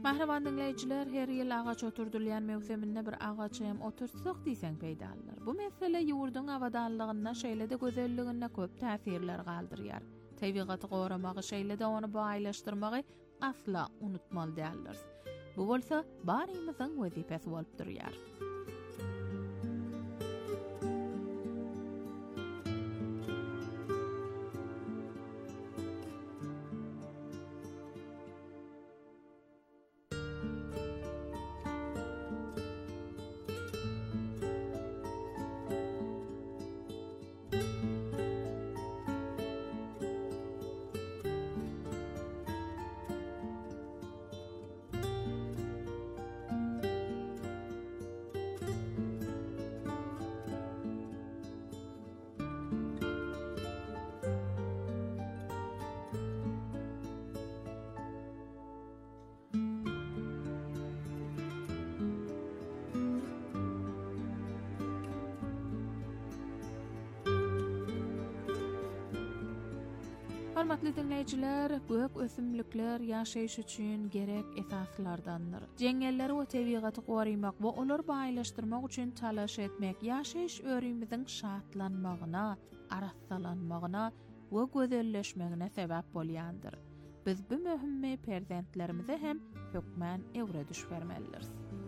Mahraman dinleyiciler, her yıl ağaç oturdurlayan mevsiminde bir ağaçym otursak diýsen peýdalar. Bu mesele ýurdun awadanlygyna, şeýle-de gözelligine köp täsirler galdyrýar. Tabigaty goramagy, şeýle-de onu baýlaşdyrmagy asla unutmaly däldir. Bu bolsa barymyzyň wezipesi bolup durýar. Hormatly dinleýijiler, gök ösümlikler ýaşaýyş üçin gerek esaslardandyr. Jeňelleri we tabigaty goraýmak we olary baýlaşdyrmak üçin talaş etmek ýaşaýyş örümiziň şatlanmagyna, arassalanmagyna we gözelleşmegine sebäp bolýandyr. Biz bu möhümmi perzentlerimize hem hökmän ewre düşbermelidir.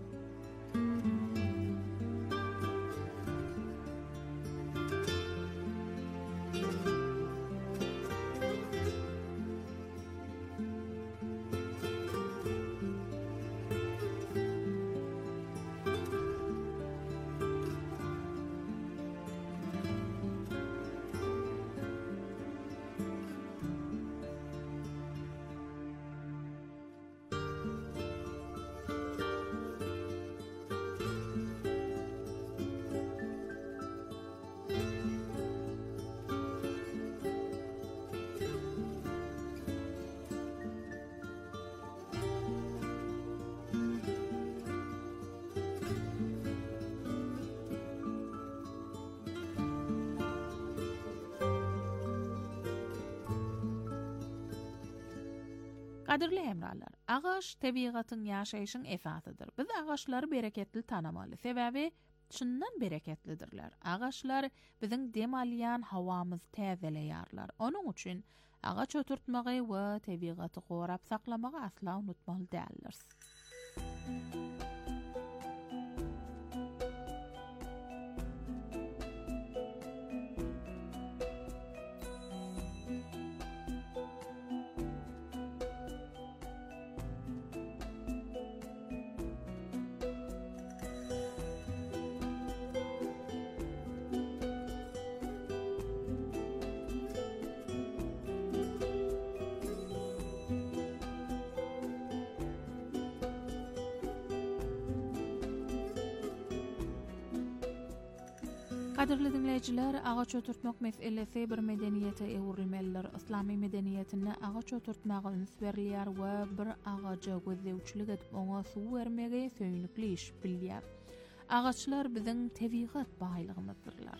Qadirli hemralar, ağaç tabigatyň ýaşaýyşyň esasydyr. Biz ağaçlary bereketli tanamaly. Sebäbi şundan bereketlidirler. Ağaçlar biziň dem alýan hawamyzy täzeleýärler. Onuň üçin ağaç oturtmagy we tabigaty gorap saklamagy asla unutmaly däldir. Qadirli dinleýijiler, ağaç oturtmak meselesi bir medeniýete ewrilmelidir. Islamy medeniýetinde ağaç oturtmagy üns berilýär we bir ağaca gözlewçilik edip oňa suw bermegi söýnükli iş bilýär. Ağaçlar biziň tabigat baýlygymyzdyrlar.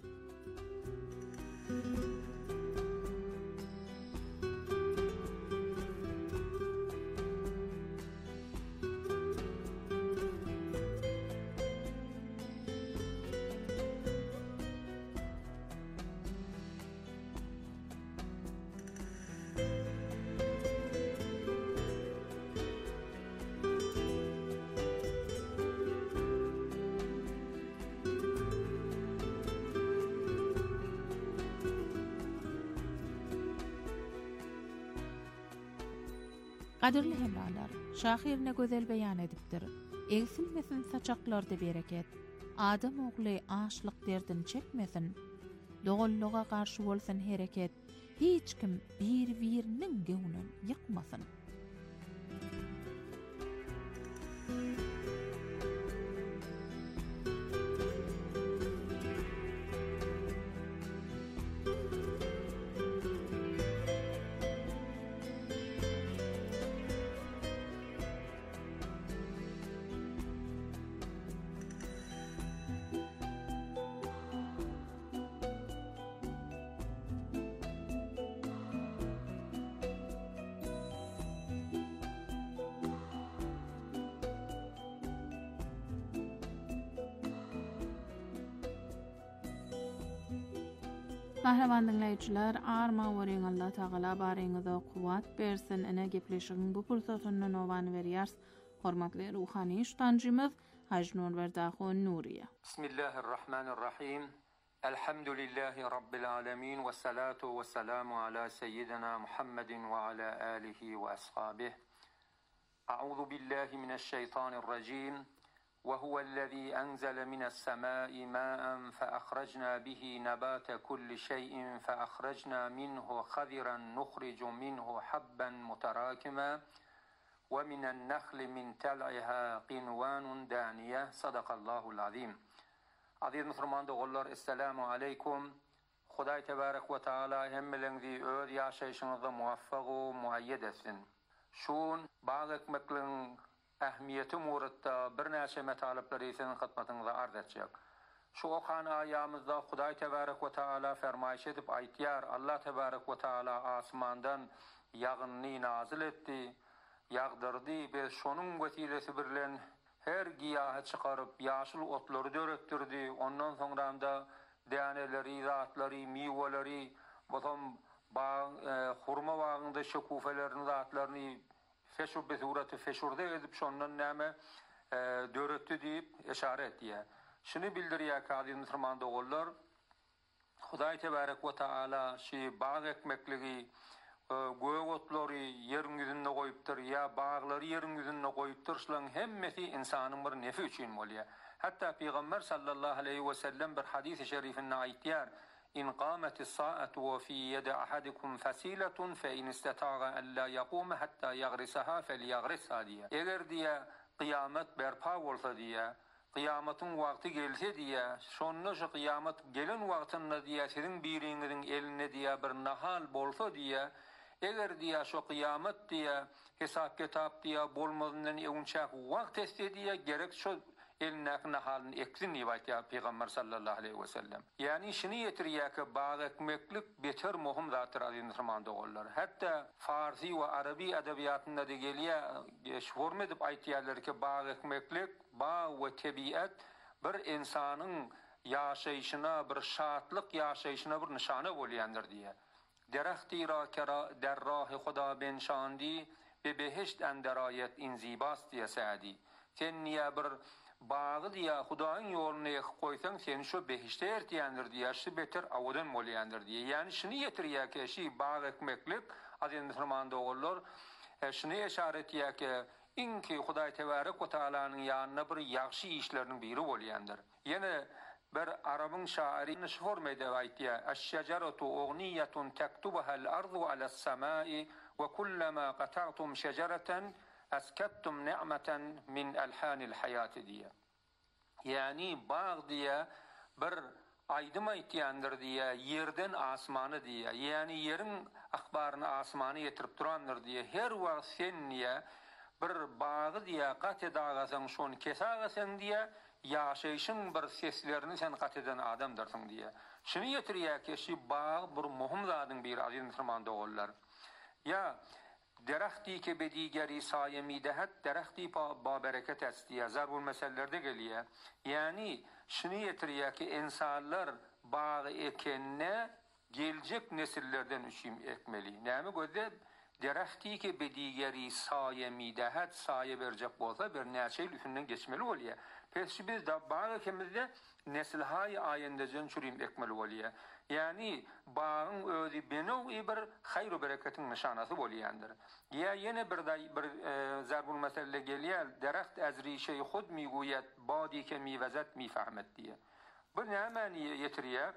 Qadirli hemralar, şahyr ne gözel beýan edipdir. Egsilmesin saçaklarda bereket, adam ogly açlyk derdini çekmesin, dogulluğa garşy bolsun hereket, hiç kim bir-biriniň göwnüni ýykmasyn. Mahraman dinleyijiler, arma wering Allah Taala baryňyza kuwat bersin. Ene gepleşigiň bu pursatyny nowan berýärs. Hormatly ruhany şutanjymyz Hajnur Berdaxon Nuriye. Bismillahirrahmanirrahim. Elhamdülillahi Rabbil alemin ve salatu ve selamu ala seyyidina Muhammedin ve ala alihi ve ashabihi. A'udhu billahi mineşşeytanirracim. وهو الذي أنزل من السماء ماء فأخرجنا به نبات كل شيء فأخرجنا منه خضرا نخرج منه حبا متراكما ومن النخل من تلعها قنوان دانية صدق الله العظيم. Aziz Müslüman doğullar, Esselamu Aleyküm. Huday Tebarek ve Teala hemmelinizi öz yaşayışınızda muvaffak ve muayyed etsin. Şun bağ ekmekliğin ähmiyeti muratda bir näçe metalipleri isen hyzmatyňyza arz etjek. Şu okan ayamyzda Hudaý Tebarek we Taala fermaýş edip aýtýar: Allah Tebarek we Taala asmandan ýagynny nazil etdi, ýagdyrdy we şonuň wesilesi bilen her giýahy çykaryp ýaşyl otlary dörekdirdi. Ondan soňra däneleri, zatlary, miweleri, botam hurma bagynda şekufelerini, zatlaryny feşur bezuratı feşurde edip şondan näme döretdi diýip işaret etdi. Şunu bildirýär ki aziz Müslüman dogullar, Hudaý Tebarek we Taala şi bağ ekmekligi göýe otlary ýeriň ýüzünde goýupdyr ýa baglary ýeriň ýüzünde goýupdyr. Şolaryň hemmesi insanyň bir nefi üçin bolýar. Hatta Peygamber sallallahu aleyhi ve sellem bir hadis-i şerifinde aýtýar: إن قامت الساعة وفي يد أحدكم فسيلة فإن استطاع ألا يقوم حتى يغرسها فليغرسها diye. Eger diye kıyamet berpa bolsa diye, kıyametin vakti gelse diye, şonda şu kıyamet gelen vaktinde diye sizin biriňiziň eline diye bir nahal bolsa diye, eger diye şu kıyamet diye hesap kitap diye bolmazından ewnçak vakt etse diye gerek şu elnäki nahalyny eksin diýip aýtýar Peygamber sallallahu aleyhi ve sellem. Yani şunu ýetirýär ki bağ ekmeklik beter muhim zatdyr aziz Müslüman dogullar. Hatta Farsi we Arabi edebiyatynda da gelýär, şform edip aýtýarlar ki bağ ekmeklik, bağ we tebiat bir insanyň ýaşaýyşyna, bir şatlyk ýaşaýyşyna bir nişana bolýandyr diýär. Derehti ra kara der rahi Huda benşandi ve beheşt enderayet inzibas diye Sa'di. Sen niye bir bağı diye Hudaýyň ýoluna koysan seni şu behişte ertiýändir diýär, şu beter awadan bolýandyr diýär. Yani şunu ýetirýär ki şi bağ ekmeklik aziz Müslüman dogullar, şunu işaret etýär ki inki Hudaý Tebarek we Taalanyň ýanyna bir ýagşy işleriniň biri bolýandyr. Ýene bir Arabyň şairi şu formada aýtýar: "Eş-şeceratu ugniyetun tektubuha'l ardu alas-samai ve kullama qata'tum şecereten askattum ni'meten min elhanil hayati" diye. Yani bağ diye bir aýdym aýtýandyr diye, yerden asmany diye. Yani yerin ahbaryny asmany ýetirip durandyr diye. Her wagt sen diye bir bağı diye gat edagasan şonu kesagasan diye ýaşaýyşyň bir seslerini sen gat eden adamdyrsyň diye. Şunu ýetirýär ki şu bağ bir muhim zadyň biri aziz Müslüman dogullar. Ya derehti ki bedigeri saye midehet, derehti ba bereket estiye. Zarbul meselelerde gelýär. Yani şunu ýetirýär ki insanlar bağı ekenne geljek nesillerden üçin ekmeli. Näme gözde derehti ki bedigeri saye midehet, saye berjek bolsa bir näçe üstünden geçmeli bolýar. Pes biz de bağı ekemizde nesilhay aýendejen çürüm ekmeli bolýar. Yani bağın özü benowi bir hayr bereketiň nişanasy bolýandyr. Ya yine bir zarbul mesele gelýär, deraht azri şey hud mi goýat, badi ke mi wazat mi fahmet diye. Bu näme ýetirýär?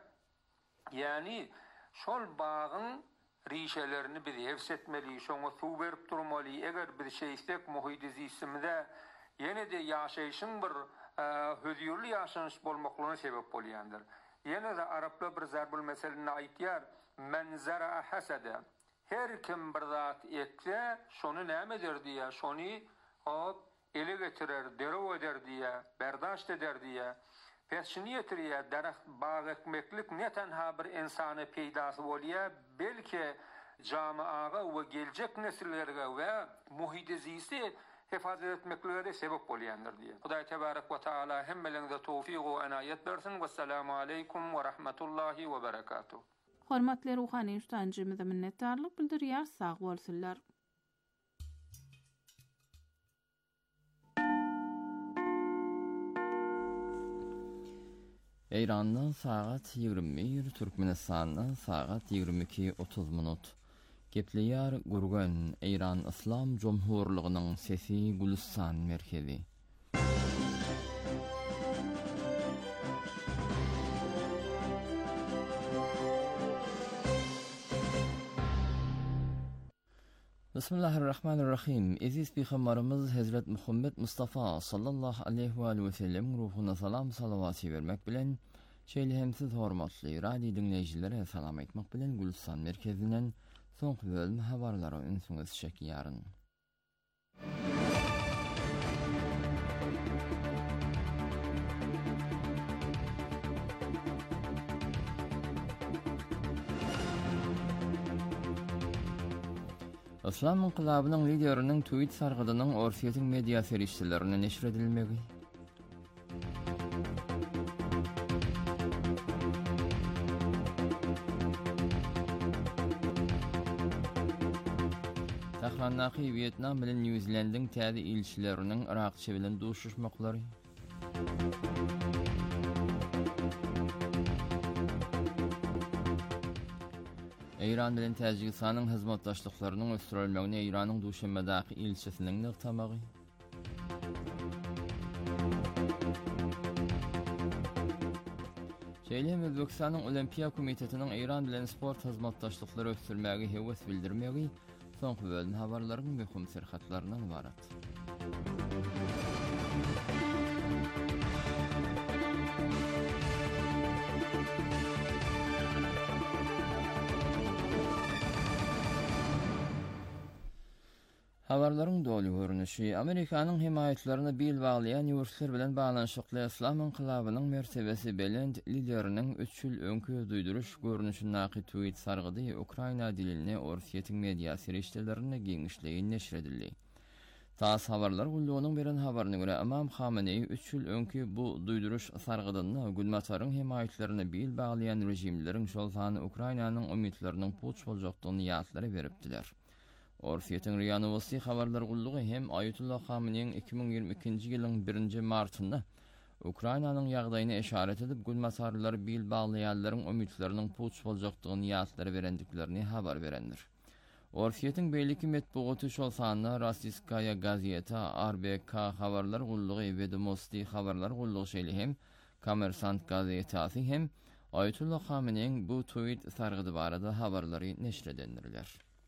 Yani şol bağın rişelerini biz hefsetmeli, şoňa suw berip durmaly. Eger bir şey istek muhity zissimde yine de ýaşaýyşyň bir hödürli ýaşanyş bolmaklygyna sebep bolýandyr. Yine de Araplar bir zarbul meselini aýtýar: "Men zara hasada." Her kim bir zat ekse, şonu nämedir diýär, şonu hop ele getirer, derew eder diýär, berdaşt eder diýär. Peşini ýetirýär, daraxt bağ ekmeklik ne tenha bir insany peýdasy bolýar, belki jamaýaga we geljek nesillerge we muhity zisi hifazet etmekleri sebep bolýandyr diye. Hudaý Tebarek we Taala hemmeleriňize tawfiq we enayet bersin. Vesselamu aleykum we rahmetullahi we berekatuh. Hormatly ruhany ustancymyza minnetdarlyk bildirýär, sag bolsunlar. İran'dan saat 21, Türkmenistan'dan saat 22:30 minut. Gepleýär Gurgan, İran İslam Jomhurlygynyň sesi Gülistan merkezi. Bismillahirrahmanirrahim. Aziz Peygamberimiz Hazret Muhammed Mustafa sallallahu aleyhi ve sellem ruhuna salam salavatı vermek bilen şeýle hemsiz hormatly radio dinleýijilere salam aýtmak bilen Gülistan merkezinden soňky bölüm habarlary ünsüňiz çekýäryn. İslam inqilabynyň lideriniň tweet sargydynyň Orsiýetiň media serişçilerine neşr edilmegi. Tahrannaky Vietnam bilen New Zealandyň täze ilçileriniň Irakçy bilen duşuşmaklary. İran bilen Täjikistanyň hyzmatdaşlyklarynyň ösdürilmegine İranyň Duşanbedaky ilçesiniň nykdamagy. Şeýle Özbekistanyň Olimpiýa Komitetiniň İran bilen sport hyzmatdaşlyklary ösdürmäge hewes bildirmegi soňky bölüm habarlarynyň möhüm serhatlarynyň ibarat. Habarlaryň doly görnüşi Amerikanyň himayetlerini bil baglayan ýurtlar bilen baglanyşykly İslam inqilabynyň mertebesi belend lideriniň 3 ýyl öňkü duýduruş görnüşinäki tweet sargydy Ukraina diline Orsiýetiň media serişçilerine giňişleýin neşr edildi. TASS habarlar gullugynyň beren habaryna görä Imam Khamenei 3 ýyl öňkü bu duýduruş sargydyny Gülmataryň himayetlerini bil baglayan rejimleriň şol sany Ukrainanyň umytlarynyň puç boljakdygyny ýatlary beripdiler. Orsiýetiň Ria Novosti habarlar gullugy hem Ayatullah Khameneiň 2022-nji ýylyň 1-nji martynda Ukrainanyň ýagdaýyna eşaret edip Gülmatarlar bil baglaýanlaryň umytlarynyň puç boljakdygyny ýatlary berendiklerini habar berendir. Orsiýetiň beýleki medeniýeti şol sanyna Rossiyskaya gazeta, RBK habarlar gullugy we Vedomosti habarlar gullugy şeýle hem Kommersant gazetasy hem Ayatullah Khameneiň bu tweet sargydy barada habarlary neşr edendirler.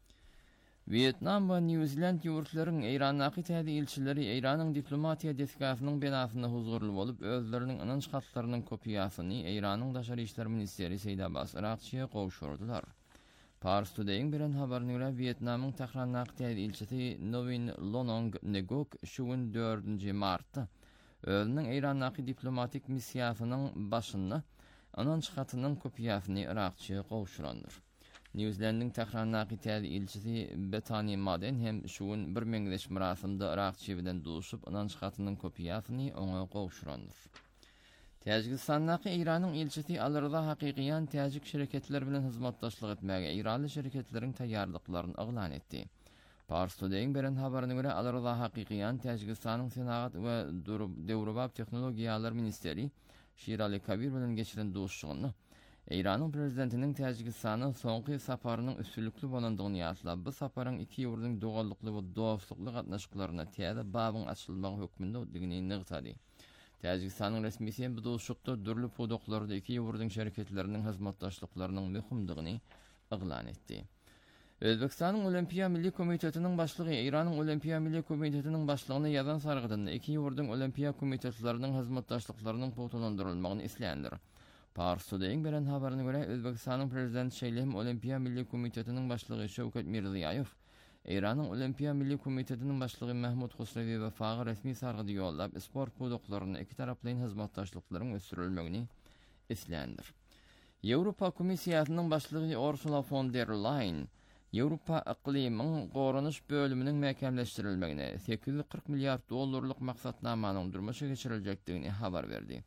Vietnam ve New Zealand ýurtlaryň Iranaky täze ilçileri Iranyň diplomatiýa deskasynyň benasyna huzurly bolup özleriniň ynanç hatlarynyň kopiýasyny Iranyň daşary işler ministeri Seýid Abbas Irakçy'ya gowşurdylar. Pars Today'ň beren habaryna görä Vietnamyň Tahrannaky täze ilçisi Novin Lonong Negok şu gün 4-nji martda özüniň Iranaky diplomatik missiýasynyň başynda ynanç hatynyň kopiýasyny Irakçy'ya gowşurandyr. New Zealandyň Tahrannaky täze ilçisi Bethany Maden hem şu gün bir meňzeş murasymda Irakçy bilen duşup ynanç hatynyň kopiýasyny oňa gowşurandyr. Täjikistanyň Iranyň ilçisi Alyrda hakykiýan täjik şirketler bilen hyzmatdaşlyk etmäge İranly şirketleriň taýýarlyklaryny aglan etdi. Pars Today'ň beren habaryna görä Alyrda hakykiýan Täjikistanyň Senagat we Dewrubap Tehnologiýalar ministeri Şirali Kabir bilen geçiren duşugyny İranın prezidentinin Täjikistanyň soňky saparynyň üstünlükli bolandygyny ýatlap, bu saparyň iki ýurduň dogalykly we dostlukly gatnaşyklaryna täze babyň açylmagy hökmünde ödligini nygtady. Täjikistanyň resmiýeti bu dostlukda dürli podoklarda iki ýurduň şirketleriniň hyzmatdaşlyklarynyň möhümdigini aglan etdi. Özbekistanyň Olimpiýa Milli Komitetiniň başlygy İranyň Olimpiýa Milli Komitetiniň başlygyna ýazan sargydyny iki ýurduň olimpiýa komitetleriniň hyzmatdaşlyklarynyň putulandyrylmagyny isleýändir. Pars Today'ň beren habaryna görä Özbekistanyň prezidenti Şeýlem Olimpiýa Milli Komitetiniň başlygy Şewket Mirziýaýew, İranyň Olimpiýa Milli Komitetiniň başlygy Mahmud Husrewi we fagy resmi sargydy ýollap sport pudoklaryny iki taraplyň hyzmatdaşlyklaryň ösdürilmegini isleýändir. Ýewropa Komissiýasynyň başlygy Ursula von der Leyen Ýewropa iklimiň gorunuş bölüminiň mäkämleşdirilmegine $840 milliard maksadnamanyň durmuşa geçirilýekdigini habar berdi.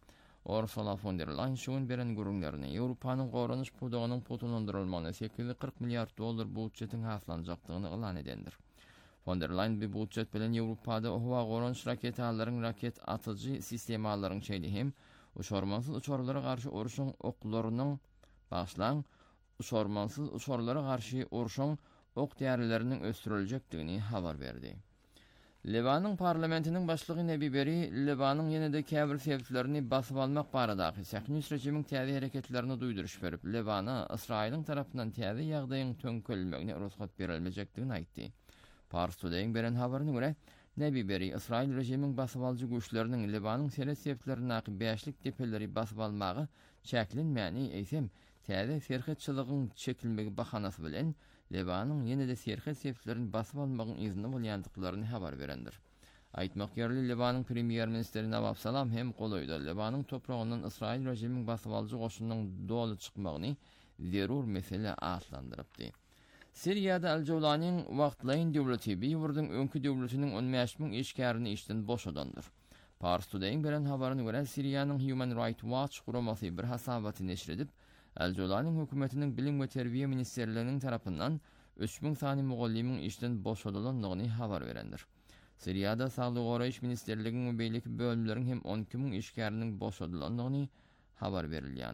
Ursula von der Leyen şuun beren gurunlaryny Ýewropanyň goranuş pudugynyň putunlandyrylmagyna $840 milyard budjetin haslanjakdygyny elan edendir. Von der Leyen bu budjet bilen Ýewropada howa goranuş raketalaryň raket atyjy sistemalaryň şeýle hem uçurmansız uçurlara garşy uruşyň oklarynyň başlan uçurmansız uçurlara garşy uruşyň ok däreleriniň östüriljekdigini habar berdi. Lebanyň parlamentiniň başlygy Nebi Berri, Lebanyň ýene-de käbir sebäplerini basyp almak baradaky Sähnis rejimiň täze hereketlerini duýduruş berip, Lebana Israýlyň tarapyndan täze ýagdaýyň tönkölmegine ruhsat berilmejekdigini aýtdy. Pars Today'ın beren habaryna görä, Nebi Berri Israýl rejimiň basyp alyjy güýçleriniň Lebanyň seret sebäplerini aky beşlik tepeleri basyp almagy çäklenmäni eýsem, täze serhetçiligiň çekilmegi bahanasy bilen Lebanyň ýene-de serhet sebäplerini basyp almagyň izni bolýandyklaryny habar berendir. Aýtmak ýerli Lebanyň premier ministeri Nawaf Salam hem golaýdy. Lebanyň topragyndan Israýl rejimiň basyp alyjy goşunynyň doly çykmagyny zerur mesele atlandyrypdy. Siriýada Al-Jawlanyň wagtlaýyn döwleti ýurduň öňkü döwletiniň 15.000 işgärini işden boşadandyr. Pars Today'ın beren habaryna görä, Siriýanyň Human Rights Watch guramasy bir hasabaty neşr edip, Al-Jawlanyň hökümetiniň bilim we terbiýe ministrliginiň tarapyndan 3000 sany mugallimiň işden boşadylandygyny habar berendir. Siriýada Saglyk goraýyş ministrliginiň we beýleki bölümleriň hem 12.000 işgäriniň boşadylandygyny habar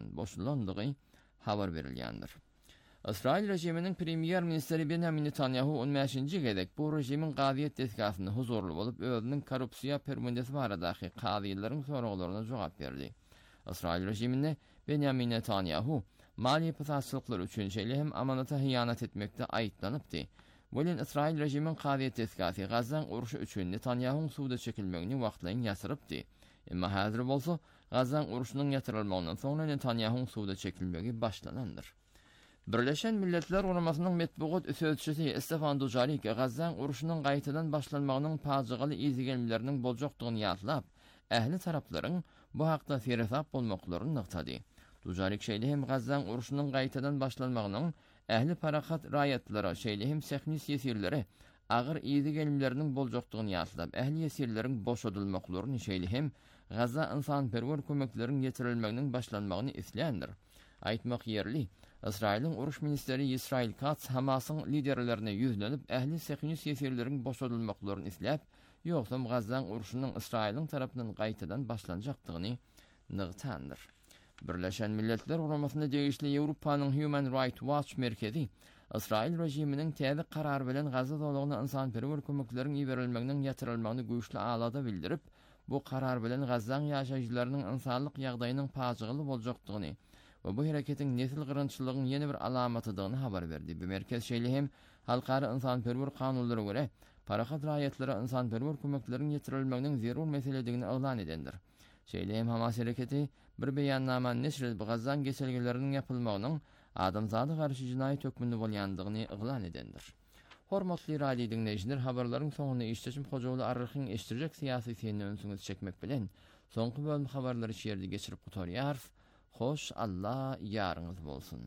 berilýändir. Israýl rejiminiň premier ministeri Benjamin Netanyahu 15-nji gedek bu rejimiň gaziýet deskasyny huzurly bolup özüniň korrupsiýa permendesi baradaky gaziýlaryň soraglaryna jogap berdi. Israýl rejimine Benjamin Netanyahu maliýe pasaçlykları üçin şeýle hem amanata hyýanat etmekde aýtlanypdy. Bolen Israýl rejimiň gaziýet deskasy Gazzaň uruşy üçin Netanyahuň suwda çekilmegini wagtlaýyn ýasyrypdy. Emma häzir bolsa Gazzaň uruşynyň ýatyrylmagynyň soňra Netanyahuň suwda çekilmegi başlanandyr. Birleşen Milletler Guramasının metbuat sözçüsü Stefan Dujarric, Gazzaň uruşynyň gaýtadan başlanmagynyň pajagyly izigelmeleriniň boljakdygyny ýatlap, ähli taraplaryň bu hakda feresap bolmaklaryny nykdady. Dujarric şeýle hem Gazzaň uruşynyň gaýtadan başlanmagynyň ähli parahat raýatlary şeýle hem Sähnis ýesirleri agyr izigelmeleriniň boljakdygyny ýatlap, ähli ýesirleriň boşadylmaklaryny şeýle hem Gazza insanperwer kömekleriň ýetirilmeginiň başlanmagyny isleýändir. Aýtmak ýerli, Israýlyň uruş ministeri Israil Katz Hamasyň liderlerine ýüzlenip ähli Sähnis ýesirleriň boşadylmaklaryny isläp, ýoksam Gazzaň uruşynyň Israýlyň tarapyndan gaýtadan başlanjakdygyny nygtandyr. Birleşen Milletler Guramasynda degişli Ýewropanyň Human Rights Watch merkezi Israýl rejiminiň täze karar bilen Gazza dowlatyna insanperwer kömekleriň ýeberilmeginiň ýatyrylmagyny güýçli alada bildirip, bu karar bilen Gazzaň ýaşaýjylarynyň insanlyk ýagdaýynyň pajagyly boljakdygyny we bu hereketiň nesil gyrynçylygynyň ýene bir alamatydygyny habar berdi. Bu merkez şeýle hem halkara insanperwer kanunlara görä parahat raýatlary insanperwer kömekleriň ýetirilmeginiň zerur meseledigini elan edendir. Şeýle hem Hamas hereketi bir beýannama neşr edip Gazzaň geçelgileriniň ýapylmagynyň adamzady garşy jinaýat hökmünde bolýandygyny elan edendir. Hormatly radio dinleýijiler, habarlaryň soňuna işleşim Hojaly Arryhyň eşdirjek syýasy seni öňsüňiz çekmek bilen soňky bölüm habarlary şeýerde geçirip gutarýar. Hoş Allah ýarynız bolsun.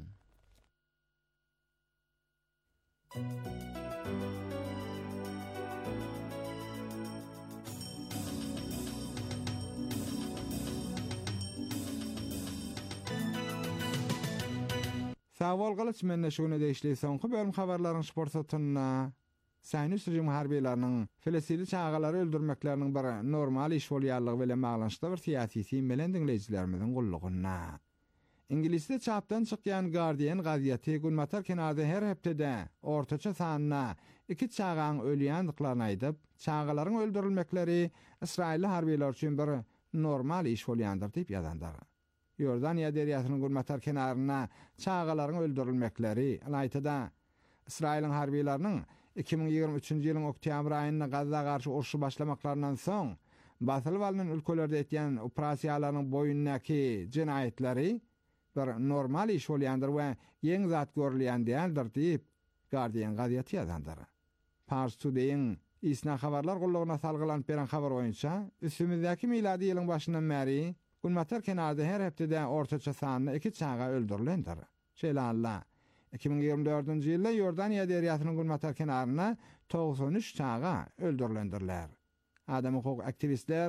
Sawal galyç menne şuna deýişli soňky bölüm habarlaryň sport satyna Sähnis rejimi harbiýetleriniň Filistini çağalary öldürmekleriniň bir normal iş bolýarlygy bilen baglanşykda bir syýasy melen dinleýijilerimiziň gullugyna. İngilizde çapdan çykýan Guardian gaziýeti günmatar kenarda her hepdede ortaça sanyna 2 çağaň ölýändiklaryny aýdyp, çağalaryň öldürilmekleri Israýl harbiýetler üçin bir normal iş bolýandyr diýip ýazandyr. Yordaniýa deriýasynyň günmatar kenaryna çağalaryň öldürilmekleri aýtda Israýlyň harbiýetleriniň 2023-nji ýylyň oktýabr aýynda Gazza garşy uruşy başlamaklaryndan soň basylyp alynan ülkelerde etýän operasiýalaryň boýundaky jenaýetleri bir normal iş bolýandyr we ýeň zat görülýändir diýip Guardian gaziýeti ýazandyr. Pars Today'ın isna habarlar gullugyna salgylanyp beren habar boýunça üstümizdäki miladi ýylyň başyndan bäri günmatar kenarda her hepdede ortaça sanyna 2 çağa öldürilendir. Şeýle 2024-nji ýylda Ýordaniýa deriýasynyň günmatar kenaryna 93 çağa öldürilendirler. Adam hukuk aktivistler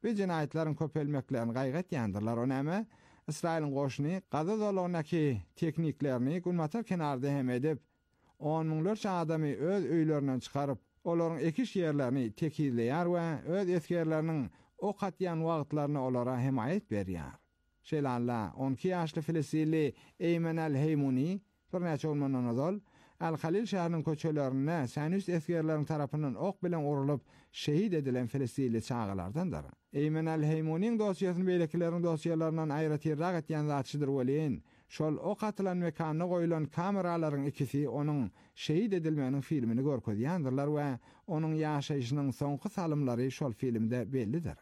we cinayetlerin köpelmeklerini gaýgat ýandyrlar. Onäme İsrail'in goşuny Gaza zolagyndaky tekniklerini gulmatar kenarda hem edip 10 miňlerçe adamy öz öýlerinden çykaryp olaryň ekiş ýerlerini tekizleýär we öz eskerleriniň ok atýan wagtlaryny olara himayet berýär. Şeýle 12 ýaşly Filistinli Eymen el-Heymuni bir näçe olmandan azal Al-Halil şäheriniň köçelerine Sanus eskerleriň tarapyndan ok bilen urulyp şehit edilen Filistinli çağalardandyr. Eymen el-Heymuniň dosýasyny beýlekileriň dosýalaryndan aýratyrrak etýän zatçydyr welin. Şol ok atylan mekanyna goýulan kameralaryň ikisi onuň şehit edilmeginiň filmini görkezýändirler we onuň ýaşaýyşynyň soňky salymlary şol filmde bellidir.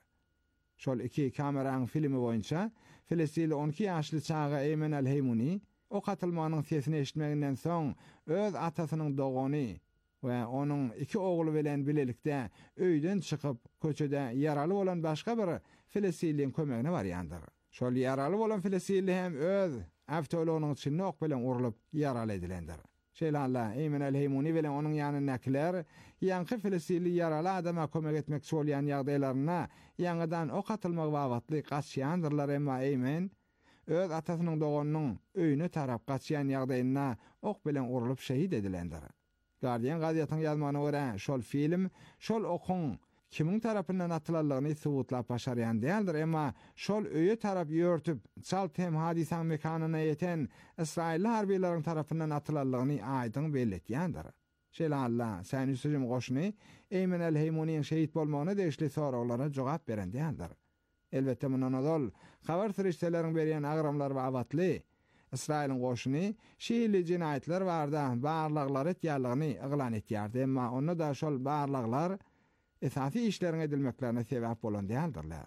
Şol iki kameraň filmi boýunça Filistinli 12 ýaşly çaga Eymen el-Heymuni ok atylmanyň sesini eşitmeginden soň öz atasynyň dogany we onuň iki ogly bilen bilelikde öýden çykyp köçede ýaraly bolan başga bir Filistinliň kömegine barýandyr. Şol ýaraly bolan Filistinli hem öz avtologynyň içinde ok bilen urulyp ýaraly edilendir. Şeýle Eymen el-Heymuni bilen onuň ýanyndakiler ýanky Filistinli ýaraly adama kömek etmek bolýan ýagdaýlaryna ýangydan ok atylmak wagtly gaçýandyrlar, emma Eymen öz atasynyň doganynyň öýüne tarap gaçýan ýagdaýyna ok bilen urulyp şehit edilendir. Guardian gazetynyň ýazmagyna görä şol film şol okuň kimiň tarapyndan atylanlygyny subutlap başarýan däldir, emma şol öýe tarap ýörtüp çalt hem hadisaň mekanyna ýeten İsrail harbiýetleriniň tarapyndan atylanlygyny aýdyň belletýändir. Şeýle Sanus rejim goşuny Eymen el-Heymuniň şehit bolmagyna degişli soraglara jogap beren däldir. Elbetde mundan azal habar firişteleriň berýän agramlar we awatly İsrail'in goşuny şeýle cinayetler barda barlaglar etýärligini eglan etýärdi, emma onda da şol barlaglar esasy işleriň edilmeklerine sebäp bolan däldirler.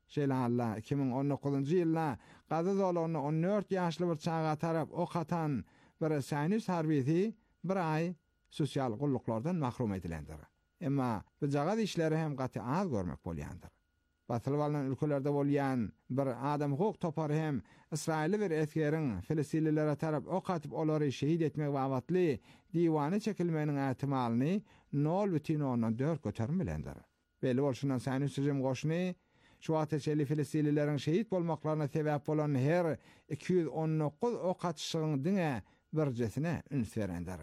Şeýle 2019-njy ýylda Gaza zolagyny 14 ýaşly bir çaga tarap ok atan bir Sanus harbisi bir ay sosial gulluklardan mahrum edilendir. Emma bu jagad işleri hem gaty az görmek bolýandyr. Batyl bolan ülkelerde bolýan bir adam hukuk topary hem İsrailli bir eskeriň Filistinlilere tarap ok atyp olary şehit etmek wagtly diýwany çekilmeginiň ähtimalyny 0,4 götermelendir. Belli bolşundan Sanus rejim goşuny şu ateşeli Filistinlileriň şehit bolmaklaryna sebäp bolan her 219 ok atyşygyň diňe birjesine üns berendir.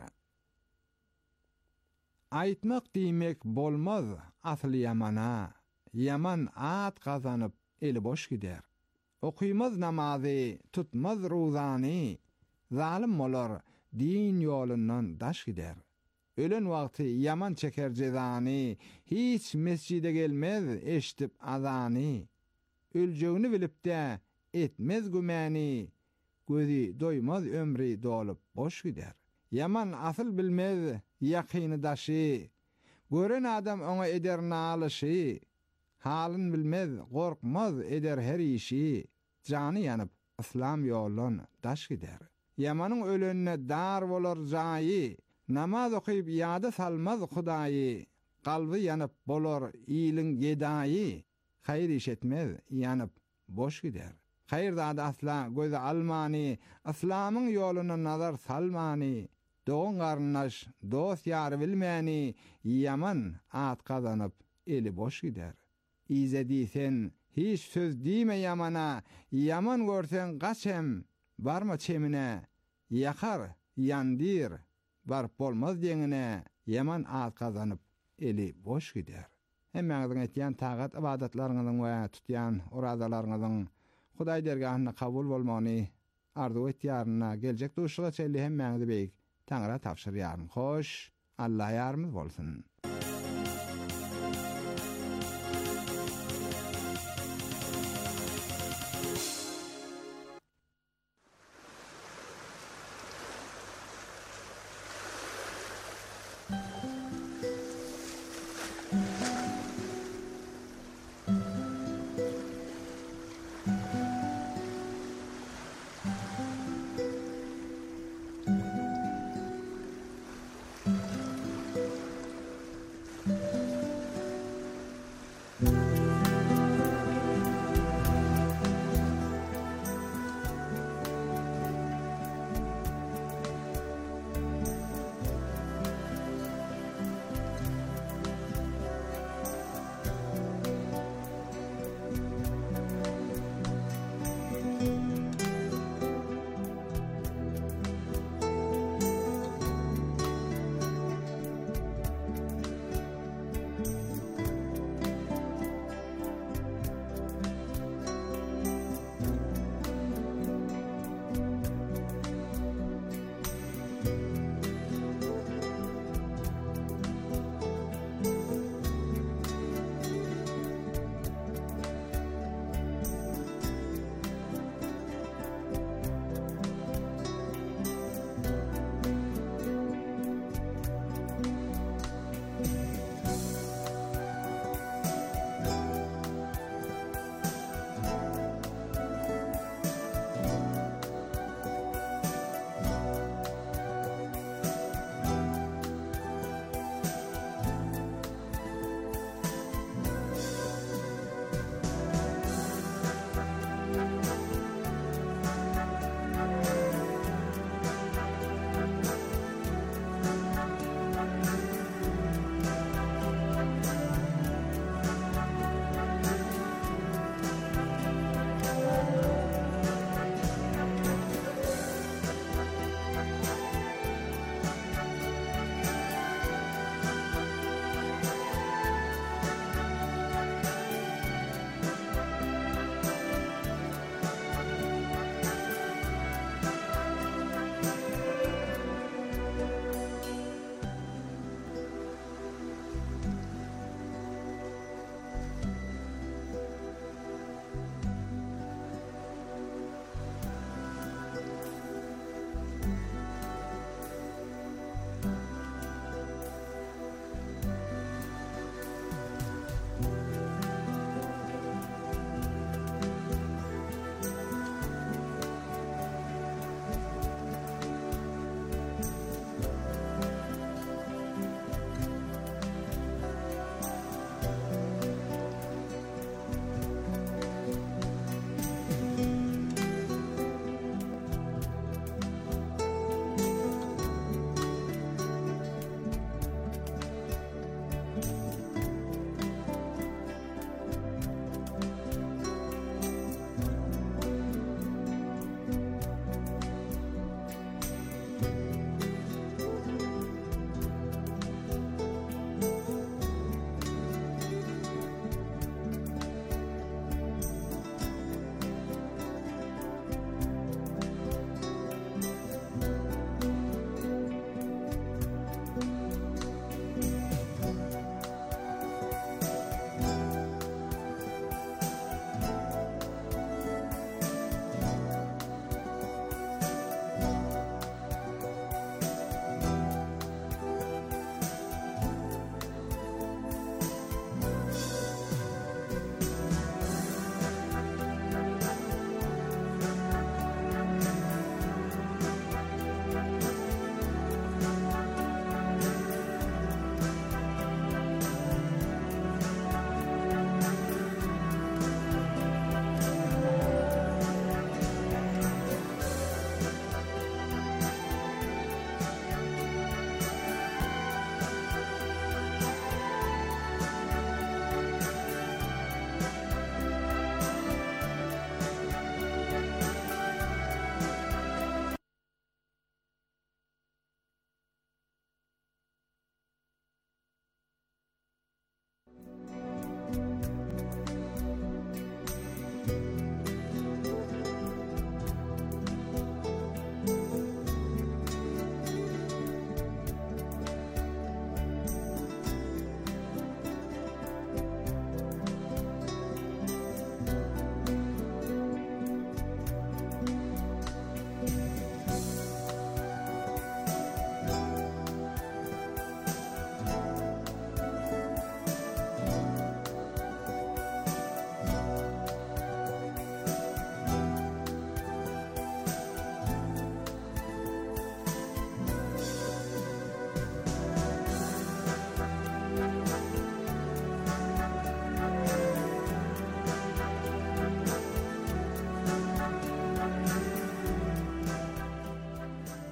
Aýtmak diýmek bolmaz asly Yamana. Yaman at kazanıp eli boş gider. Okuymaz namazy, tutmaz ruzany, zalim bolar, din ýolundan daş gider. Ölen wagty yaman çeker jezany, hiç mescide gelmez eşitip azany. Öljegini bilipde etmez gümani, gözi doymaz ömri dolup boş gider. Yaman asıl bilmez yakyny daşy, gören adam ona eder nalyşy. Halyn bilmez, gorkmaz eder her işi, jany ýanyp İslam ýolundan daş gider. Yamanyň ölenine dar bolar jaýy, namaz okyp ýada salmaz Hudaýy, galby ýanyp bolar ýylyň gedaýy, haýr iş etmez ýanyp boş gider. Haýr da asla göze almany, İslamyň ýoluna nazar salmany, doň garnaş, dost ýar bilmäni, yaman at kazanyp eli boş gider. İzediysen hiç söz diýme yamana, yaman görsen gaçem, barma çemine, yakar, yandir, barp bolmaz deňine, yaman at kazanyp eli boş gider. Hemmeňiziň etýän tagat ibadatlaryňyzyň we tutýan uradalaryňyzyň Hudaý dergahyna kabul bolmagyny arzu etýärine geljek duşuga çelli hemmeňizi beýik Taňra tapşyrýaryn. Hoş, Allah ýarymyz bolsun.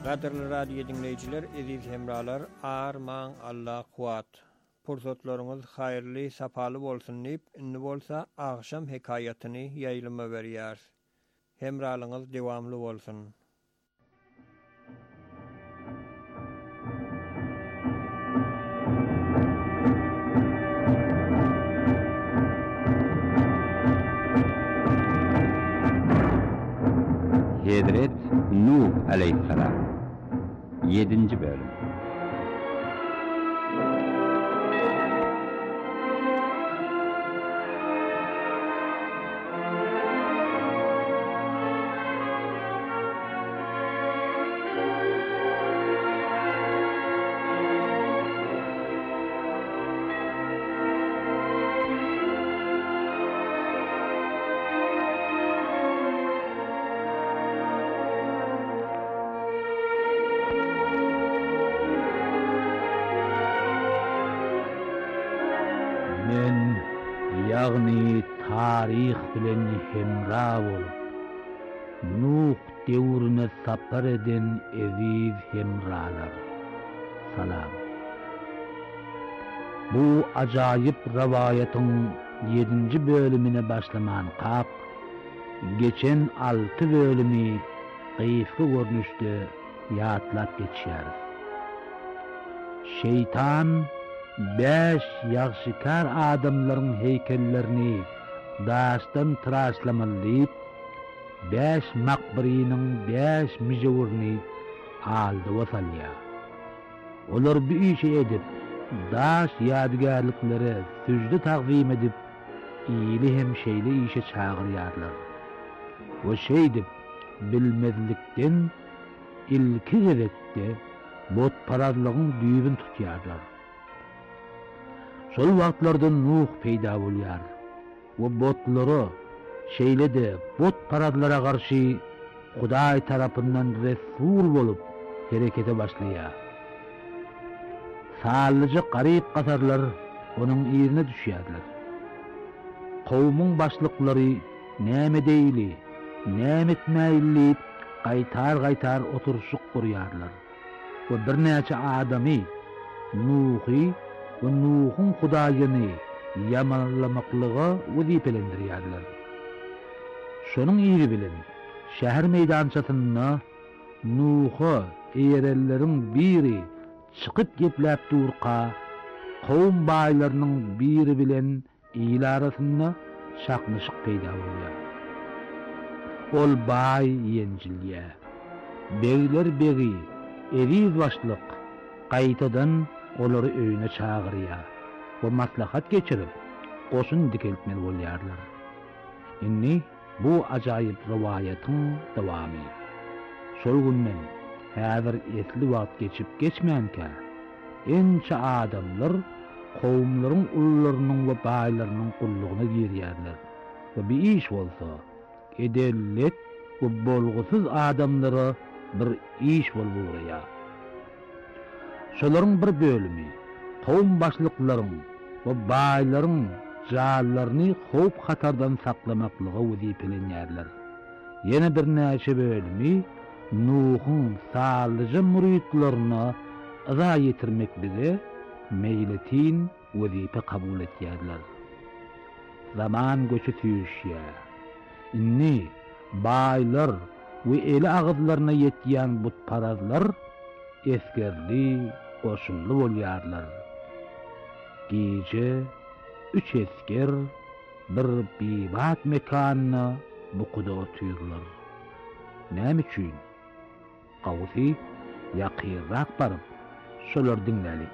Qadirli radio dinleyiciler, eziz hemralar, arman Allah kuat. Pursatlarınız hayırlı, sapalı bolsun deyip, indi bolsa akşam hikayetini yayılıma veriyar. Hemralınız devamlı bolsun. Hazret Nuh aleyhisselam 7. bölüm. Yağni tarih bilen hemra bolup Nuh devrine sapar eden eziz hemralar, salam. Bu acayip ravayetin 7. bölümüne başlaman kap, geçen 6 bölümü kıyıflı görünüşte yadlap geçiyoruz. Şeytan 5 yaxşikar adamların heykellerini daştan tıraşlamalayıp 5 makbirinin 5 mücevherini aldı vasalya. Olar bir işe edip daş yadigarlıkları süjde takvim edip iyili hem şeyli işe çağırıyarlar. O şeydip bilmezlikten ilki gerekte bot parazlığın düğün tutuyarlar. Sol vaqtlarda Nuh peyda bolyar. O botları şeyledi bot parazlara karşı Huday tarafından resul bolup harekete başlaya. Sallıcı garip qatarlar onun yerine düşýärler. Kavmun başlıkları näme deyli, näme etmäýli qaytar oturuşuk kurýarlar. O bir näçe adamy Nuhy ve Nuh'un Hudaýyny yamanlamaklyga wezipelendirýärler. Şonuň ýeri bilen şäher meýdançasyna Nuh'a eýerelleriň biri çykyp gepläp durqa, kowum baýlarynyň biri bilen ýyl arasyna şaknyşyk peýda bolýar. Ol baý ýenjilýär. Beýler begi, eriz başlyk gaýtadan olary öýüne çağırýar. Bu maslahat geçirip goşun dikeltmeli bolýarlar. Inni bu ajaýyp riwayatyň dawamy. Şol günden häzir esli wagt geçip geçmänkä ençe adamlar kowumlaryň ullarynyň we baýlarynyň kullugyna girýärler. We bir iş bolsa edellet we bolgusyz adamlara bir iş bolýar. Şolaryň bir bölümi kowum başlyklaryň we baýlaryň jallaryny howp hatardan saklamaklyga wezipelenýärler. Ýene bir näçe bölümi Nuh'un sallyjy muritlaryna ıza ýetirmeklige meýletin wezipe kabul etýärler. Zaman göçü tüýüşýär. Inni baýlar we eli agyzlaryna ýetýän butparazlar eskerli, goşunly bolýarlar. Gece 3 esker bir bibat mekanyna bukuda otyrlar. Näme üçin? Gawsy ýakyrrak baryp şolar dinläli.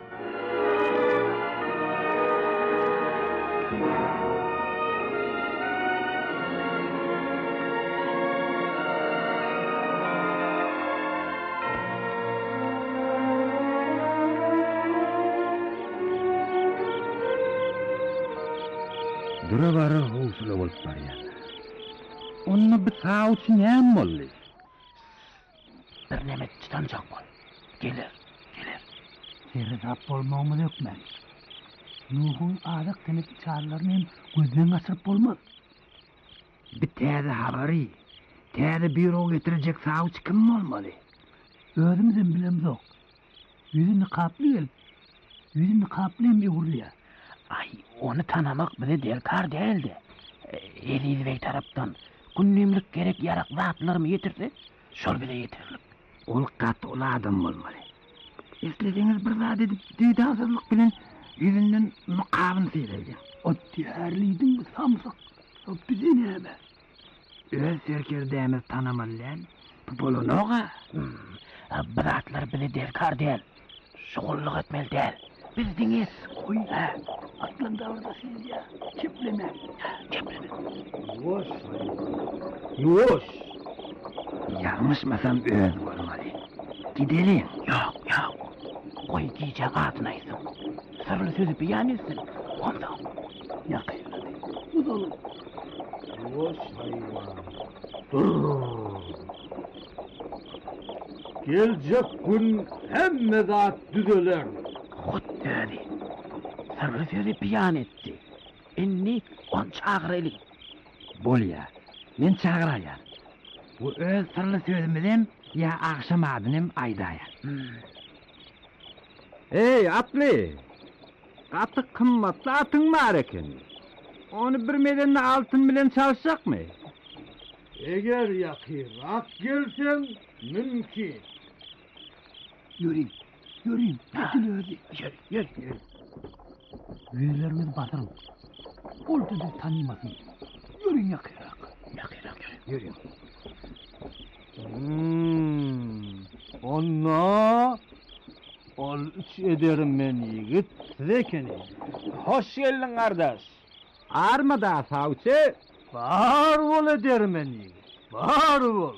Dura-bara howsula bolup barýar. Onu bir saat için näme boldy? Bir näme çıtanjak bol. Gelir. Serap bolmagymy dökmän. Nuh'un adak tenek çarlaryny gözden gaçyryp bolmaz. Bir täze habary, täze biro getirecek saat kim bolmaly? Özümizden bilemiz yok. Yüzünü kaplayalım. Yüzünü kaplayalım yurluya. Ay, onu tanımak bize derkar değildi. Eliz Bey taraftan günlük gerek yarak zatlar mı yetirdi? Şol bile yetirlik. Ol kat ol adam olmalı. İstediğiniz bir zat edip deydi hazırlık bilen yüzünden mukavın seyredin. O değerliydin mi samsak? O bize ne be? Öz serkerdeğimiz tanımalı lan. Bu bolun oğa. Bu zatlar bize derkar değil. Şoğulluk etmeli değil. Bizdiniz. Oy. Aklım da orada siz ya. Çipleme. Çipleme. Yoş. Yoş. Yanlışmasam öz olmalı. Gidelim. Yok. Oy giyecek atınaysın. Sarılı sözü beyan etsin. Ondan. Yakayladı. Uzalım. Yoş hayvan. Gelecek gün hemme zat düzeler. Hut dedi. Sarılı sözü beyan etti. Enni on çağırayım. Bol ya. Men çağırayan. Bu öz sarılı sözümüzden ya akşam adınım aydayan. Ey atlı! Atı kımmatlı atın var eken. Onu bir medenle altın bilen çalışacak mı? Eğer yakırak gelsen mümkün. Yürüyün. Getir öyle. Yürü. Yüzlerimiz batırın. Ortada tanımasın. Yürüyün yakırak. Yürüyün. Onna ol üç ederim ben yigit zekeni. Hoş geldin kardeş. Ağırma da savcı. Var ol ederim ben yigit. Var ol.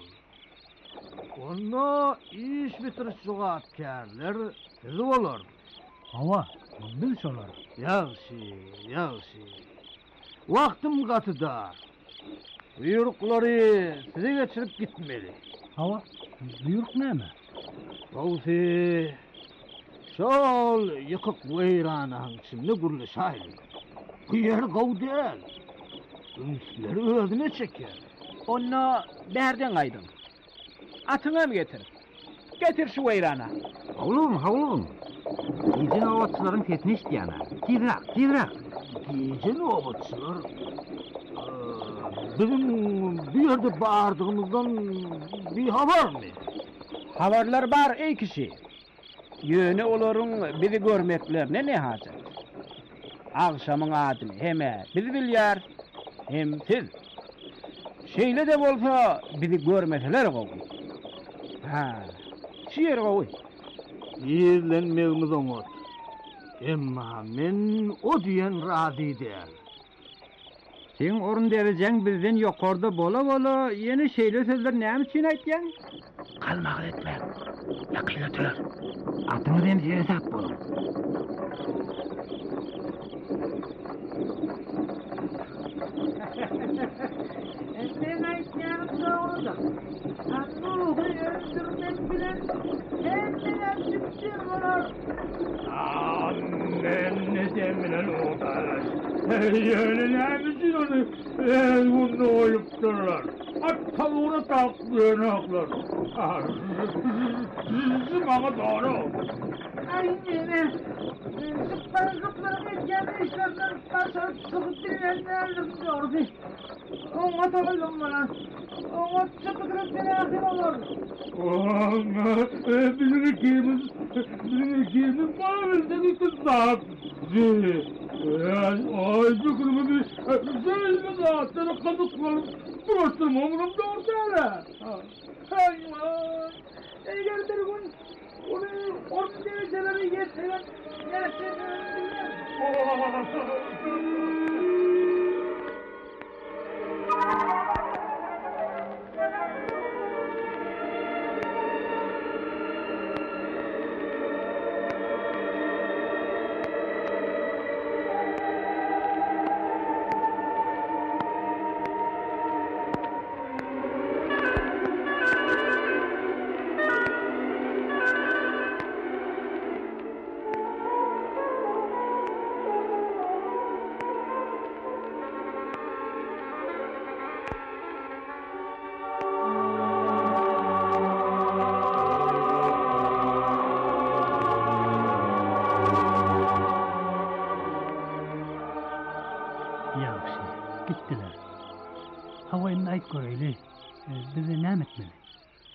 Onna iş bitiriş suğat kârler sizi olur. Hava bil solar. Yaxşı. Vaktim katıda. Buyrukları size geçirip gitmeli. Hava, buyruk ne mi? Gavsi, şol yıkık veyranağın içinde gurlu şahil. Bu yer gav değil. Ünsleri özüne çeker. Onu nereden kaydın? Atına mı getirir? Getir şu veyrana. Havlum. Gece ovatçıların fetini isteyana. Tizrak. Gece nöbetçiler bizim bir yerde bağırdığımızdan bir haber mi? Haberler var ey kişi. Yönü olurun bizi görmeklerine ne hacet? Akşamın adını hem bizi bilyar hem siz. Şeyle de olsa bizi görmeseler kovuy. Şiir kovuy. Yerlenmemiz oňat. Emma men o diyen razı değil. Sen orun dereceğin bizden yukarıda bola yeni şeyler sözler ne için aytyan? Kalmak etme. Yakıylatılar. Atını demsiye sap bolun. Sen aytyanım doğrudur. Ruhu öldürmek bilen kendine çıksın olur. Ben ne demilen o kardeş. Yani ne misin onu? Bunu oyup dururlar. At tavuğuna taklıyor haklar. Sizi bana doğru. Aynen. Zıplarım etken işlerden başarıp sıkıp dinlenlerdim diyordu. Ona takalım bana. Ona çıkıp beni olur. Bizim ikimiz bana versene kızlar. Ay bir bir söyleme zaten kazıklarım. Burası umurumda ortaya. Hayvan. Eğer bir gün onun dereceleri getiren gerçekten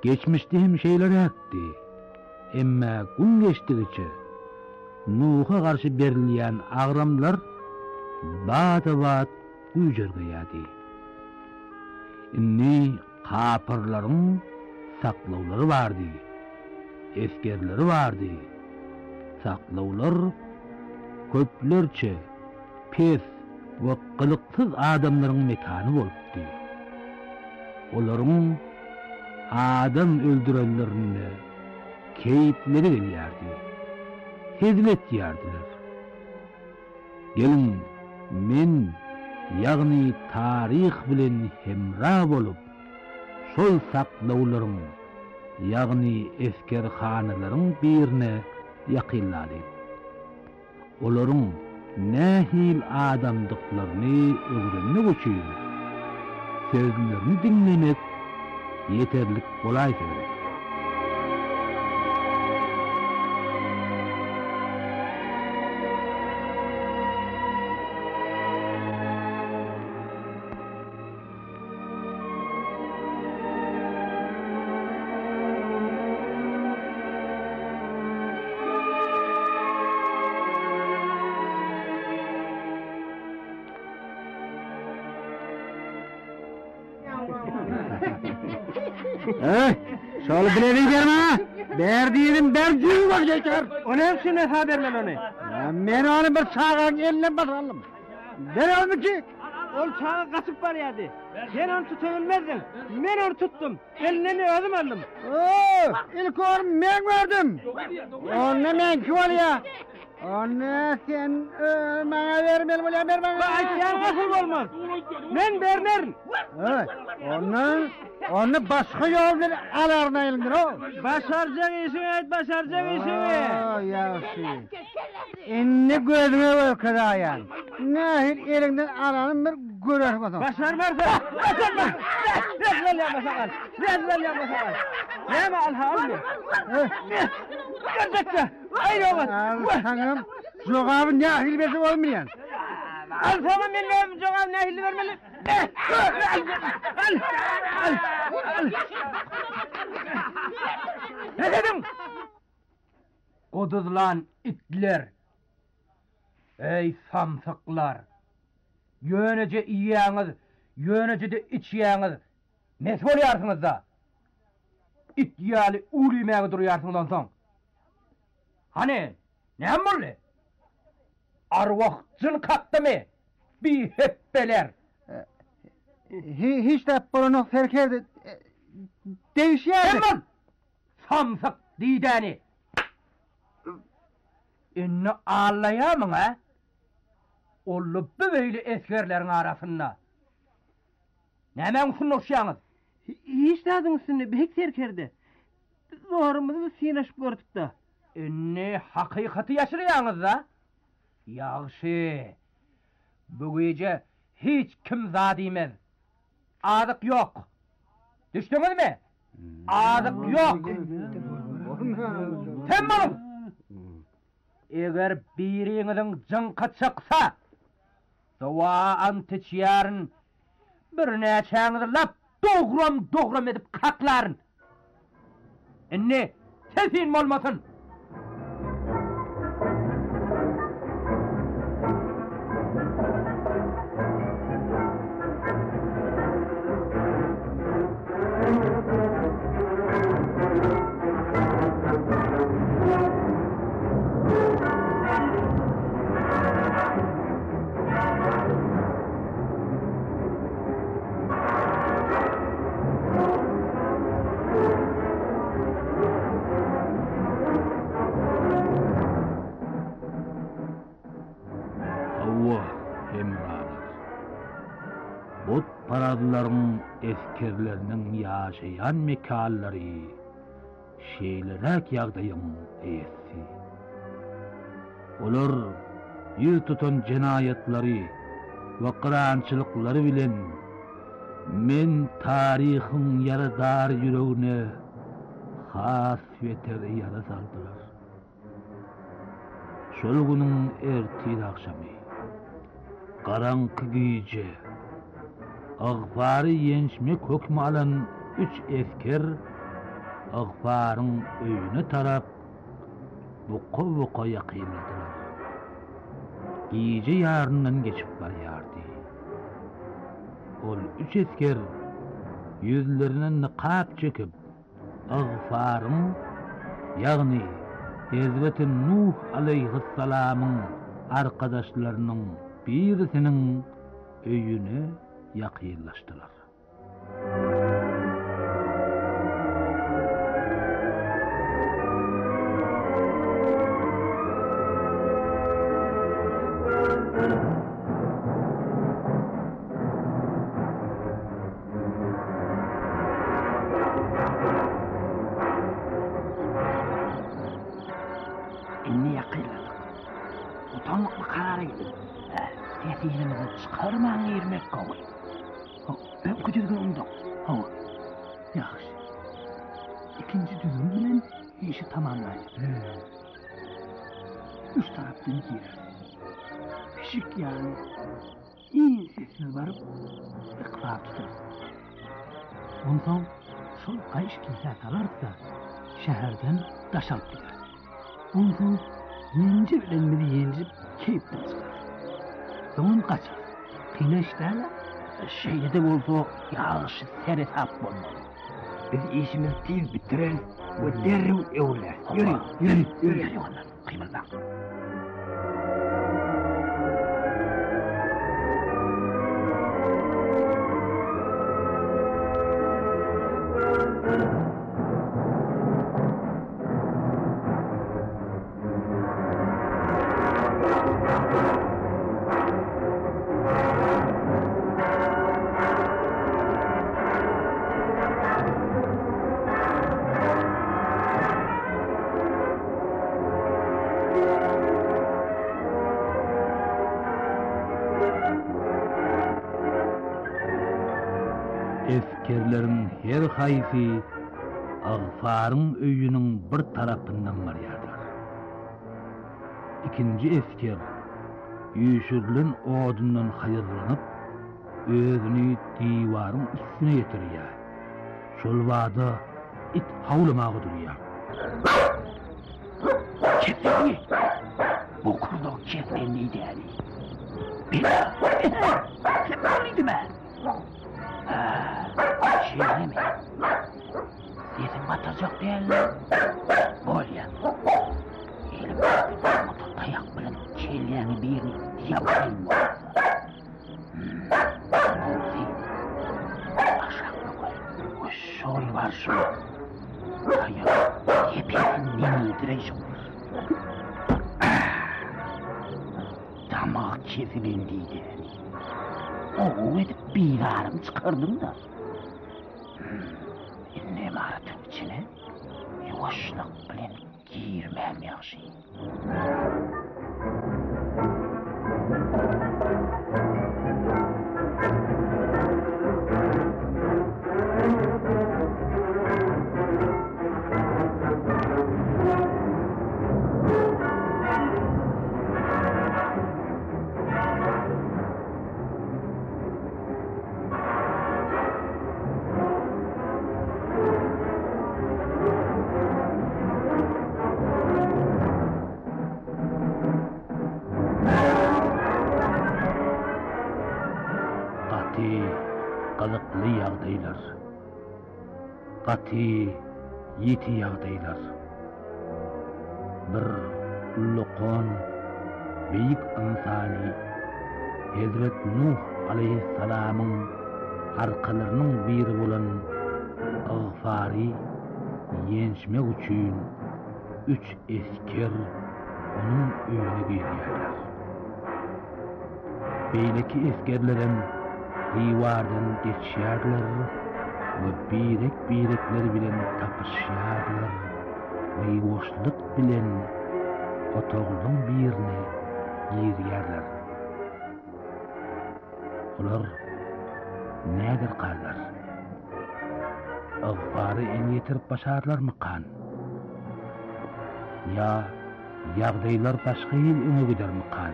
geçmişde hem şeyler etdi. Emma gün geçtigiçe Nuh'a karşı berilýän agramlar bat güýjergýärdi. Inni kapırlaryň saklawlary bardy. Eskerleri bardy. Saklawlar köplerçe pes we gılıksız adamlaryň mekany bolupdy. Olaryň adam öldürenlerine keyipleri gelýärdi. Hizmet ýardylar. Gelin men ýagny tarih bilen hemra bolup şol saklawlaryň ýagny eskerhanalaryň birine ýakynlady. Olaryň nähil adamdyklaryny öwrenmek üçin sözlerini dinlemek yeterlik bolaydy. Şol bilevi berme. Berdiğinim bercüğü var geçer. O nefsine habermen onu. Men onu bir çağın eline basalım. Ben onu ki. Ol çağı kasıp var yadi. Sen onu tutabilmezdin. Men onu tuttum. Elini özüm aldım. İlk onu men gördüm. Onu men ki ol ya. Onu sen bana vermeli mi? Sen nasıl olmaz? Men vermerim. Onu başka yolları alarına elindir o. Başaracak işini et, başaracak işini. Yavşi. İnni gözüme bakır ayan. Nahil elinden alanın bir görür bakalım. Başarmazsa. Başarmaz. Rezil yapma sakal. Rezil yapma sakal. Yeme alhamdülillah. Gerçekten. Aynı olmaz. Allah'ım. Cogabı nahil besi olmayan. Al sana benim cogabı nahil vermeli. Al. Ne dedim? Koduzlan itler. Ey samsıklar. Yönece iyiğiniz, yönece de içiğiniz. Nes oluyarsınız da? İt yali uğraymağı duruyarsınız ondan. Hani? Ne böyle? Arvah cın kattı mı? Bir hepbeler. Hiç de bunu ferkerdi. Değişiyordu. Hemen! Samsak dideni. İnni ağlayamın ha? Olup böyle eskerlerin arasında. Nemen sunuşyanız? Hiç de adın üstünde pek serkerdi. Zorumuzu sinaşıp gördük da. İnni hakikati yaşırıyorsunuz da. Yaxşı. Bu gece hiç kim zadimez. Adık yok. Düştünüz mü? Adık yok. Temmalım. Eğer birinizin cınkı çıksa, dua antiçiyarın bir neçenizi lap doğram edip kakların. İnni sesin olmasın. Paradıların eskerlerinin yaşayan mekalları şeylerek yağdayım eyesi. Olur yüz tutan cenayetleri ve kırançılıkları bilen men tarihin yaradar yüreğine has veter yara sardılar. Şol günün ertir akşamı karanlık gece Ağfarı yenişmek hükmü alan 3 esker Agfaryň öýüne tarap buqa ýakynladylar. Gije ýaryndan geçip barýardy. Ol üç esker yüzlerine niqab çekip Agfaryň, ýagny Hazreti Nuh aleyhissalamyň arkadaşlarynyň birisiniň öýüne ýakynlaşdylar. Inni ýakynladyk. Utanlykly karara gelip, sesimizi çykarmaň ýermek gowy. Öpkü düzgün umduk. Yaxşı. İkinci düzgün bilen işi tamamlaýar. Üç tarapdan girer. Pişik yani. İyi sessiz barıp ıkrar tutar. Ondan sol kayış kimse salarsa şehirden daşalıp gider. Ondan yence bilen biri yencip keyipten çıkar. Zaman kaçar. Kıynaşlarla şeyde de olsa yağışı seri sap olmalı. Biz işimizi tez bitirelim ve derrev evler. Yürü. Kıymaldan. Eskerlerin her hayfi Agfaryň öýüniň bir tarapyndan barýarlar. İkinji esker ýüşürlen odundan haýyrlanyp özüni diýwaryň üstüne ýetirýär. Şol wagda it hawlamagy durýar. Kesini! Bu kurda kesini deri. Sen böyleydi mi? Şeyle mi? Sesin batacak değil mi? Bolya. Elimde motor tayak bilen çelyeni birini yapayım mı? Olsun. Aşağıda koy. O şol var şu. Hayır. Hepsini yedireceğim. Damak kesilindiydi. O edip bir ağrım çıkardım da. Ne maratın içine yavaşlık bilen girmem yaxşı. Galyply ýagdaýlar. Gaty ýeti ýagdaýlar. Bir ulluqan beýik insany Hazrat Nuh aleyhissalamyň arkalarynyň biri bolan Agfary ýençmek üçin üç esker onuň öýüne girýärler. Beýleki eskerlerem diýwardan geçýärler we birekleri bilen tapyşýarlar we ýoşlyk bilen otoglyň birine ýerýärler. Olar nädir qallar? Agfary en ýetirip başarlarmy kan? Ya ýagdaýlar başga ýyl gidermi kan?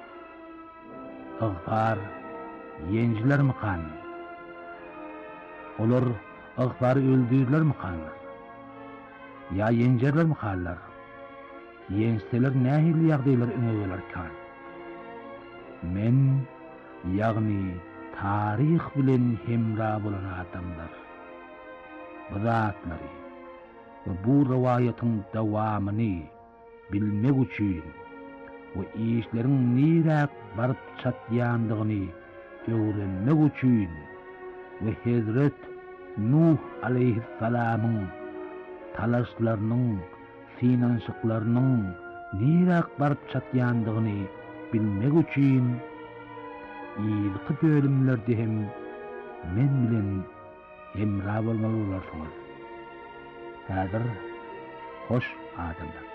Agfar yencilermi kan? Olar Agfarı öldürdüler mi kan? ya yencerler mi kallar? Yenseler nähili ýagdaýlar öňegelerken. Men, ýagny tarih bilen hemra bolan adamlar, bu zatlary we bu riwayatyň dawamyny bilmek üçin we işleriň niräk baryp çatýandygyny öwrenmek üçin we Hazret Nuh aleyhissalamyň talaşlarynyň, finanşyklarynyň niräk baryp çatýandygyny bilmek üçin ilki bölümlerde hem men bilen hemra bolmaly bolarsyňyz. Häzir hoş adamlar.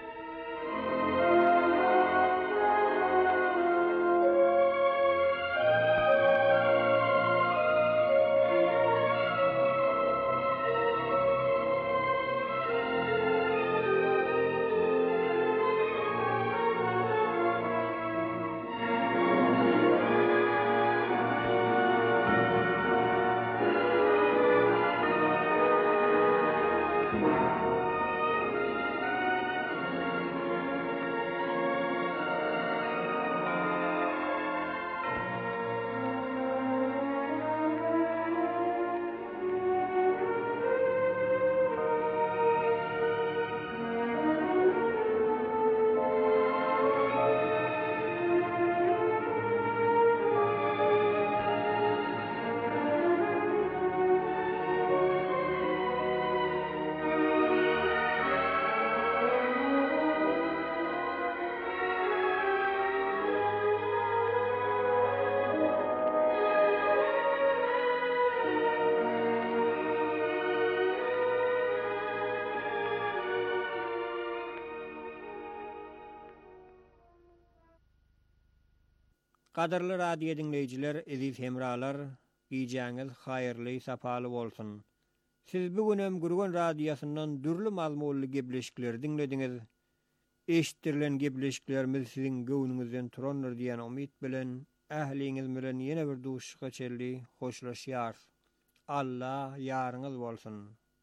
Qadarly radio dinleyijiler, eziz hemralar, giýjäňiz haýyrly, sapaly bolsun. Siz bugünem Gurgun radiosundan dürli mazmunly gepleşikler dinlediňiz. Eşitdirilen gepleşiklerimiz sizin göwnüňizden turandyr diýen umyt bilen ähliňiz bilen ýene bir duşuşga çelli hoşlaşýar. Allah ýaryňyz bolsun.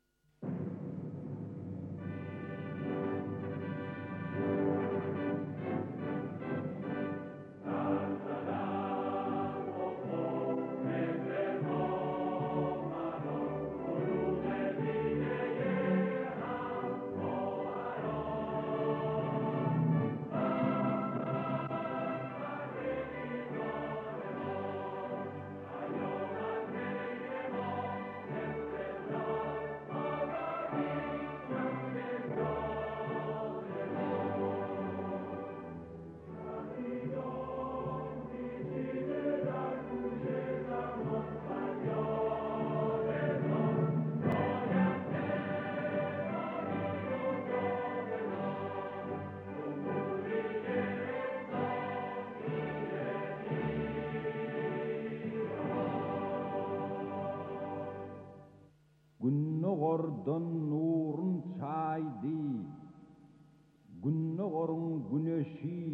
Günnogordan nurun çaydi, günnogorun güneşi,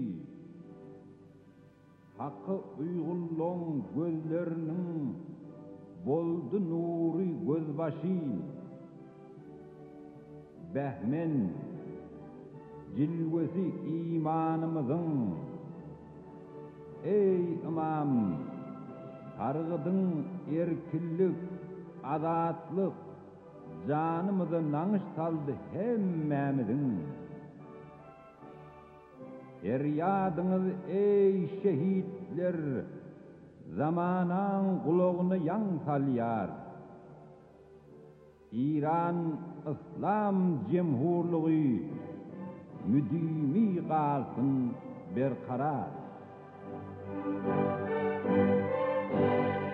hakkı uygulloň gözlerinin boldu nuri gözbaşy. Behmen cilvesi imanımızın, ey imam, targıdın erkillik, azatlık, canımıza naňyş saldy hemmämizin. Eryadyňyz ey şehitler, zamanan gulagyny ýan salýar. İran İslam Cemhurlugy müdimi galsyn berkarar.